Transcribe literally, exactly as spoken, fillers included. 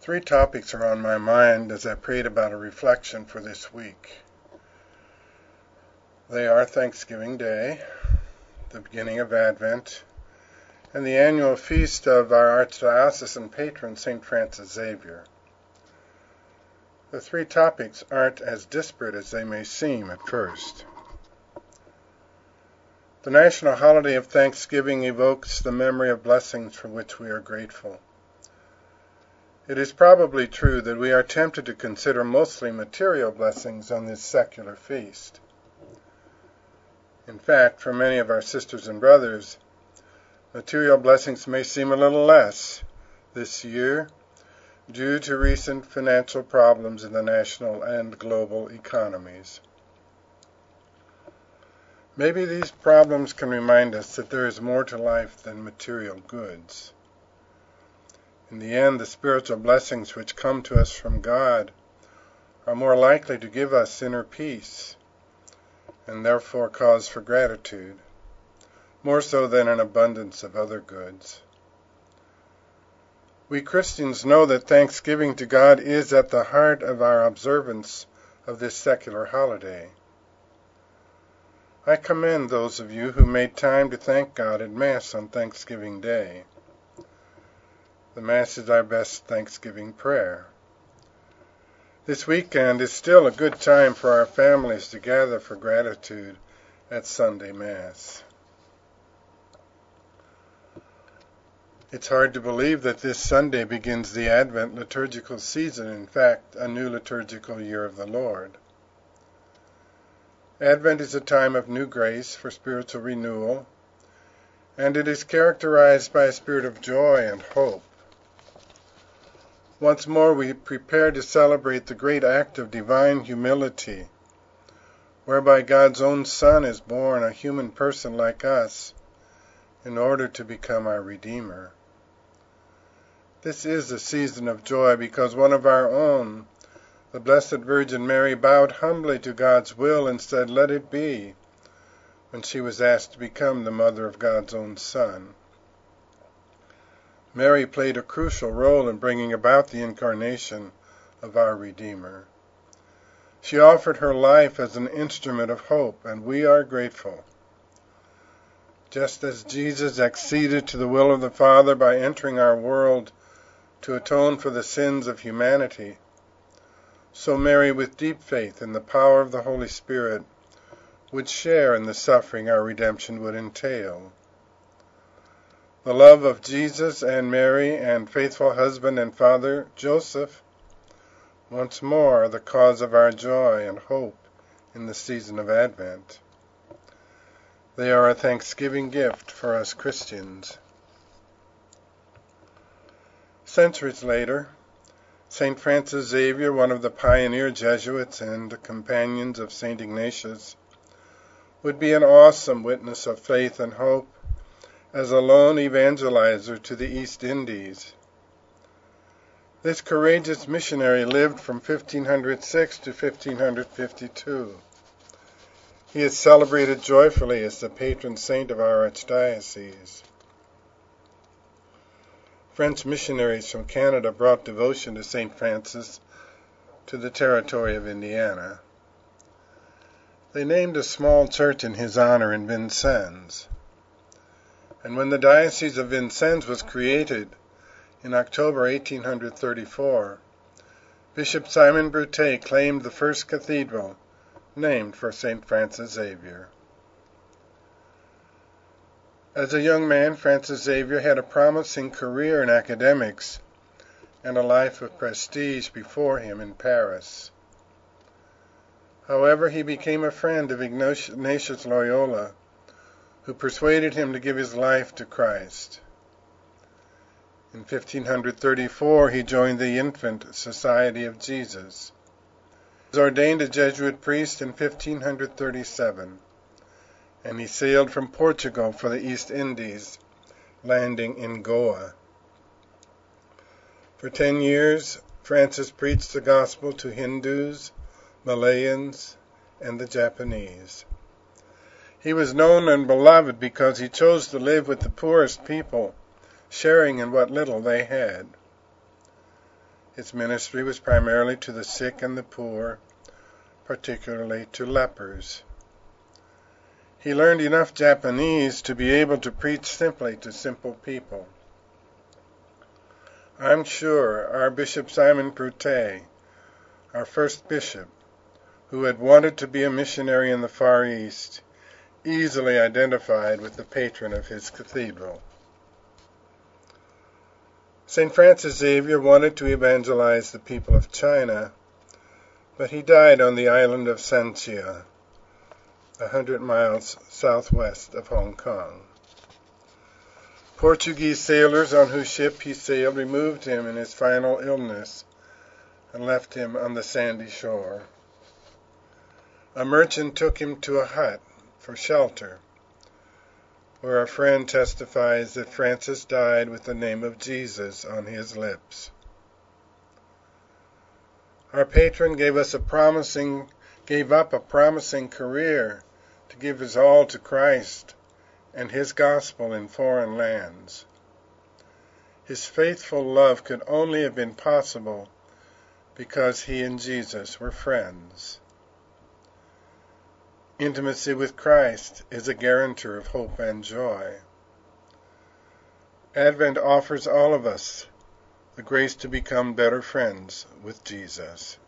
Three topics are on my mind as I prayed about a reflection for this week. They are Thanksgiving Day, the beginning of Advent, and the annual feast of our archdiocesan patron, Saint Francis Xavier. The three topics aren't as disparate as they may seem at first. The national holiday of Thanksgiving evokes the memory of blessings for which we are grateful. It is probably true that we are tempted to consider mostly material blessings on this secular feast. In fact, for many of our sisters and brothers, material blessings may seem a little less this year due to recent financial problems in the national and global economies. Maybe these problems can remind us that there is more to life than material goods. In the end, the spiritual blessings which come to us from God are more likely to give us inner peace, and therefore cause for gratitude, more so than an abundance of other goods. We Christians know that thanksgiving to God is at the heart of our observance of this secular holiday. I commend those of you who made time to thank God at Mass on Thanksgiving Day. The Mass is our best Thanksgiving prayer. This weekend is still a good time for our families to gather for gratitude at Sunday Mass. It's hard to believe that this Sunday begins the Advent liturgical season, in fact, a new liturgical year of the Lord. Advent is a time of new grace for spiritual renewal, and it is characterized by a spirit of joy and hope. Once more we prepare to celebrate the great act of divine humility, whereby God's own Son is born, a human person like us, in order to become our Redeemer. This is a season of joy because one of our own, the Blessed Virgin Mary, bowed humbly to God's will and said, "Let it be," when she was asked to become the mother of God's own Son. Mary played a crucial role in bringing about the incarnation of our Redeemer. She offered her life as an instrument of hope, and we are grateful. Just as Jesus acceded to the will of the Father by entering our world to atone for the sins of humanity, so Mary, with deep faith in the power of the Holy Spirit, would share in the suffering our redemption would entail. The love of Jesus and Mary and faithful husband and father, Joseph, once more are the cause of our joy and hope in the season of Advent. They are a Thanksgiving gift for us Christians. Centuries later, Saint Francis Xavier, one of the pioneer Jesuits and companions of Saint Ignatius, would be an awesome witness of faith and hope as a lone evangelizer to the East Indies. This courageous missionary lived from fifteen oh six to fifteen fifty-two. He is celebrated joyfully as the patron saint of our archdiocese. French missionaries from Canada brought devotion to Saint Francis to the territory of Indiana. They named a small church in his honor in Vincennes. And when the Diocese of Vincennes was created in October eighteen thirty-four, Bishop Simon Broutet claimed the first cathedral named for Saint Francis Xavier. As a young man, Francis Xavier had a promising career in academics and a life of prestige before him in Paris. However, he became a friend of Ignatius Loyola, who persuaded him to give his life to Christ. In fifteen thirty-four, he joined the Infant Society of Jesus. He was ordained a Jesuit priest in fifteen thirty-seven, and he sailed from Portugal for the East Indies, landing in Goa. For ten years, Francis preached the gospel to Hindus, Malayans, and the Japanese. He was known and beloved because he chose to live with the poorest people, sharing in what little they had. His ministry was primarily to the sick and the poor, particularly to lepers. He learned enough Japanese to be able to preach simply to simple people. I'm sure our Bishop Simon Proutet, our first bishop, who had wanted to be a missionary in the Far East, easily identified with the patron of his cathedral. Saint Francis Xavier wanted to evangelize the people of China, but he died on the island of Sanxia, a hundred miles southwest of Hong Kong. Portuguese sailors on whose ship he sailed removed him in his final illness and left him on the sandy shore. A merchant took him to a hut for shelter, where a friend testifies that Francis died with the name of Jesus on his lips. Our patron gave us a promising, gave up a promising career to give his all to Christ and his gospel in foreign lands. His faithful love could only have been possible because he and Jesus were friends. Intimacy with Christ is a guarantor of hope and joy. Advent offers all of us the grace to become better friends with Jesus.